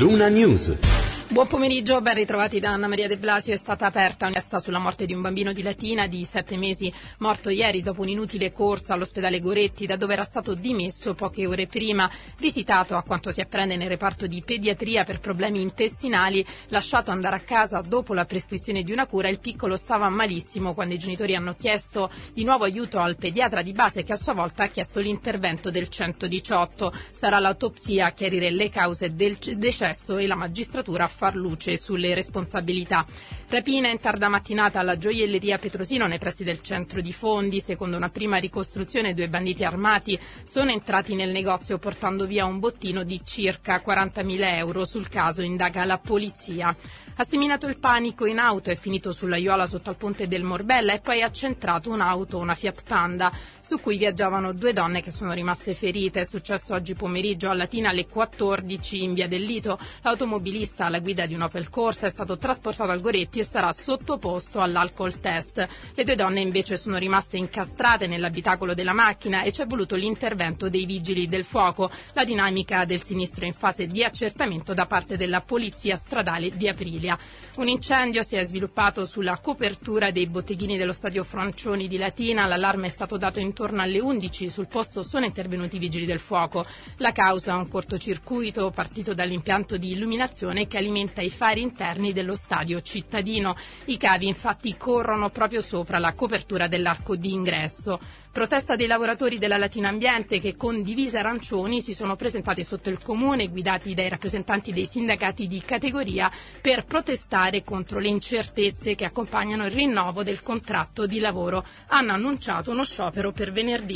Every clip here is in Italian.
Luna News. Buon pomeriggio, ben ritrovati da Anna Maria De Blasio. È stata aperta un'inchiesta sulla morte di un bambino di Latina di 7 mesi, morto ieri dopo un'inutile corsa all'ospedale Goretti, da dove era stato dimesso poche ore prima. Visitato, a quanto si apprende, nel reparto di pediatria per problemi intestinali, lasciato andare a casa dopo la prescrizione di una cura, il piccolo stava malissimo quando i genitori hanno chiesto di nuovo aiuto al pediatra di base, che a sua volta ha chiesto l'intervento del 118. Sarà l'autopsia a chiarire le cause del decesso e la magistratura a far luce sulle responsabilità. Rapina in tarda mattinata alla gioielleria Petrosino nei pressi del centro di Fondi. Secondo una prima ricostruzione, 2 banditi armati sono entrati nel negozio portando via un bottino di circa 40.000 euro. Sul caso indaga la polizia. Ha seminato il panico in auto, è finito sulla Iola sotto al ponte del Morbella e poi ha centrato un'auto, una Fiat Panda, su cui viaggiavano 2 donne che sono rimaste ferite. È successo oggi pomeriggio a Latina alle 14 in via del Lito. L'automobilista alla guida di un Opel Corsa è stato trasportato al Goretti e sarà sottoposto all'alcol test. Le 2 donne invece sono rimaste incastrate nell'abitacolo della macchina e c'è voluto l'intervento dei vigili del fuoco. La dinamica del sinistro è in fase di accertamento da parte della polizia stradale di Aprilia. Un incendio si è sviluppato sulla copertura dei botteghini dello stadio Francioni di Latina. L'allarme è stato dato intorno alle 11. Sul posto sono intervenuti i vigili del fuoco. La causa è un cortocircuito partito dall'impianto di illuminazione che alimenta i fari interni dello stadio cittadino. I cavi infatti corrono proprio sopra la copertura dell'arco di ingresso. Protesta dei lavoratori della Latina Ambiente che con divise arancioni si sono presentati sotto il comune, guidati dai rappresentanti dei sindacati di categoria, per protestare contro le incertezze che accompagnano il rinnovo del contratto di lavoro. Hanno annunciato uno sciopero per venerdì.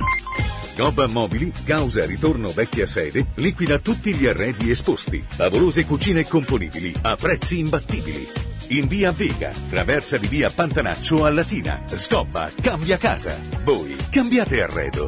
Sgobba Mobili, causa ritorno vecchia sede, liquida tutti gli arredi esposti. Favolose cucine componibili a prezzi imbattibili. In via Vega, traversa di via Pantanaccio a Latina. Sgobba cambia casa. Voi cambiate arredo.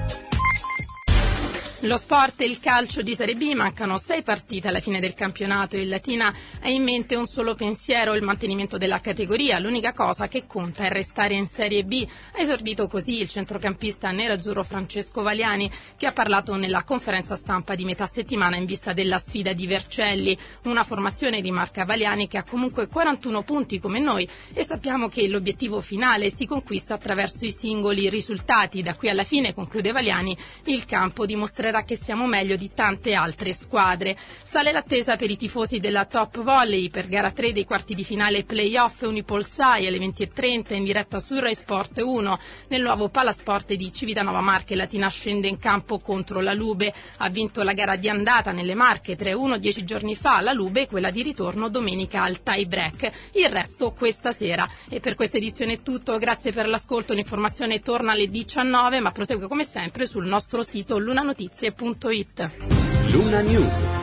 Lo sport e il calcio di Serie B, mancano 6 partite alla fine del campionato. Il Latina ha in mente un solo pensiero: il mantenimento della categoria. L'unica cosa che conta è restare in Serie B. Ha esordito così il centrocampista nerazzurro Francesco Valiani, che ha parlato nella conferenza stampa di metà settimana in vista della sfida di Vercelli. Una formazione, rimarca Valiani, che ha comunque 41 punti come noi, e sappiamo che l'obiettivo finale si conquista attraverso i singoli risultati. Da qui alla fine, conclude Valiani, il campo dimostrerà che siamo meglio di tante altre squadre. Sale l'attesa per i tifosi della Top Volley per gara 3 dei quarti di finale playoff Unipol-Sai alle 20:30 in diretta su Rai Sport 1. Nel nuovo Palasport di Civitanova Marche, Latina scende in campo contro la Lube. Ha vinto la gara di andata nelle Marche 3-1 10 giorni fa, la Lube, quella di ritorno domenica al tie break. Il resto questa sera. E per questa edizione è tutto, grazie per l'ascolto. L'informazione torna alle 19, ma prosegue come sempre sul nostro sito lunanotizie.it. Luna News.